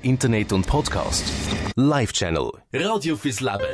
Internet und Podcast. Live-Channel. Radio fürs Leben.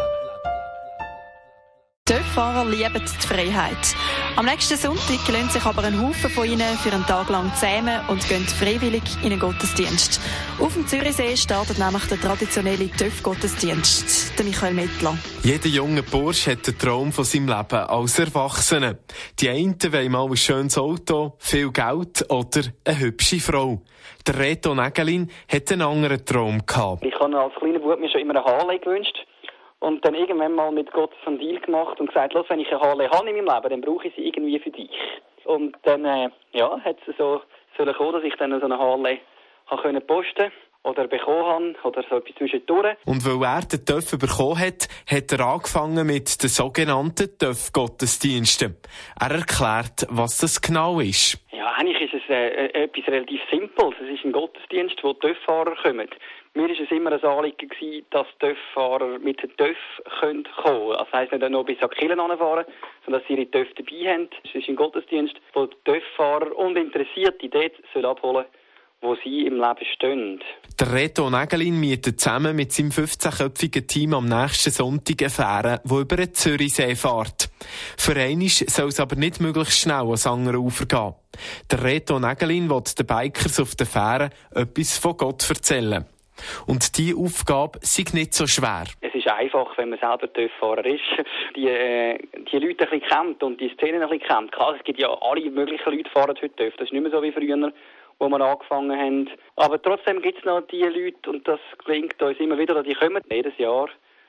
TÜV-Fahrer lieben die Freiheit. Am nächsten Sonntag lassen sich aber ein Haufen von ihnen für einen Tag lang zähmen und gehen freiwillig in einen Gottesdienst. Auf dem Zürichsee startet nämlich der traditionelle TÜV-Gottesdienst. Der Michael Mettler. Jeder junge Bursch hat den Traum von seinem Leben als Erwachsener. Die einen wollen mal ein schönes Auto, viel Geld oder eine hübsche Frau. Der Reto Nägelin hat einen anderen Traum gehabt. Ich habe als kleiner Bub mir schon immer eine Harley gewünscht. Und dann irgendwann mal mit Gott einen Deal gemacht und gesagt, los, wenn ich eine Harley habe in meinem Leben, dann brauche ich sie irgendwie für dich. Und dann, hat es so kommen, dass ich dann so eine Harley habe posten oder bekommen habe, oder so etwas zwischendurch. Und weil er den TÜV bekommen hat, hat er angefangen mit den sogenannten TÜV-Gottesdiensten. Er erklärt, was das genau ist. Ja, eigentlich ist es etwas relativ Simples. Es ist ein Gottesdienst, wo TÜV-Fahrer kommen. Mir war es immer ein Anliegen, dass TÜV-Fahrer mit den TÜV kommen können. Das heisst nicht nur bis an die Kirche fahren, sondern dass sie ihre TÜV dabei haben. Es ist ein Gottesdienst, wo die TÜV-Fahrer und Interessierte dort abholen sollen, wo sie im Leben stehen. Der Reto Nägelin mietet zusammen mit seinem 15-köpfigen Team am nächsten Sonntag eine Fähre, die über den Zürichsee fährt. Für einmal soll es aber nicht möglichst schnell ans andere Ufer gehen. Der Reto Nägelin will den Bikers auf der Fähre etwas von Gott erzählen. Und diese Aufgabe sei nicht so schwer. Es ist einfach, wenn man selber TÜV-Fahrer ist, die Leute ein bisschen kennt und die Szene ein bisschen kennt. Klar, es gibt ja alle möglichen Leute, die fahren heute TÜV. Das ist nicht mehr so wie früher, wo wir angefangen haben. Aber trotzdem gibt es noch die Leute, und das gelingt uns immer wieder, die kommen jedes Jahr,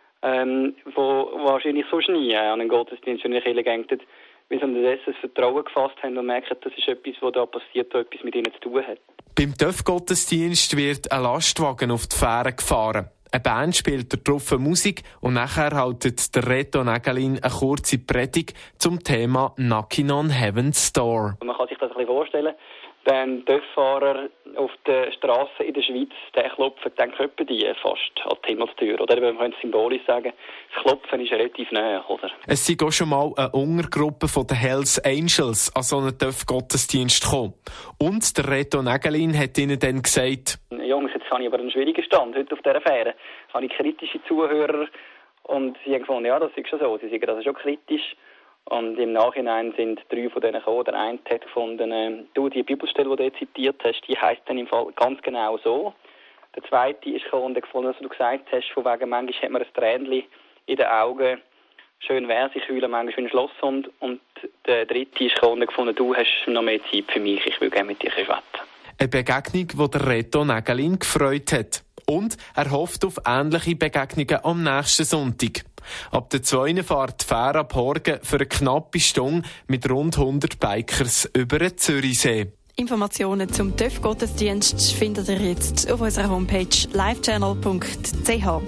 wo wahrscheinlich sonst nie an einen Gottesdienst in die Kirche gehen, weil sie unterdessen das Vertrauen gefasst haben und merken, das ist etwas, was da passiert, das etwas mit ihnen zu tun hat. Beim TÜV-Gottesdienst wird ein Lastwagen auf die Fähre gefahren. Eine Band spielt drauf Musik und nachher haltet der Reto Nägelin eine kurze Predigt zum Thema Knocking on Heaven's Door. Man kann sich das ein bisschen vorstellen. Wenn TÜV-Fahrer auf der Straße in der Schweiz klopfen, dann klopfen die fast an die Himmelstür. Oder man könnte symbolisch sagen, das Klopfen ist relativ nahe, oder? Es sei auch schon mal eine Untergruppe von den Hells Angels an so einen TÜV-Gottesdienst gekommen. Und der Reto Nägelin hat ihnen dann gesagt: Jungs, jetzt habe ich aber einen schwierigen Stand heute auf dieser Fähre. Habe ich kritische Zuhörer und sie haben gefunden, ja, das ist schon so. Sie sagen, das ist schon kritisch. Und im Nachhinein sind 3 von denen gekommen. Der eine hat gefunden, die Bibelstelle, die du jetzt zitiert hast, die heisst dann im Fall ganz genau so. Der zweite ist gekommen und hat gefunden, was du gesagt hast, von wegen, manchmal hat man ein Tränchen in den Augen. Schön wäre, sie kühlen manchmal wie ein Schlosshund. Und der dritte ist gekommen und hat gefunden, du hast noch mehr Zeit für mich, ich will gerne mit dir schwätzen. Eine Begegnung, die der Reto Nägelin gefreut hat. Und er hofft auf ähnliche Begegnungen am nächsten Sonntag. Ab der 2. fährt die Fähre ab Horgen für eine knappe Stunde mit rund 100 Bikers über den Zürichsee. Informationen zum TÜV-Gottesdienst findet ihr jetzt auf unserer Homepage livechannel.ch.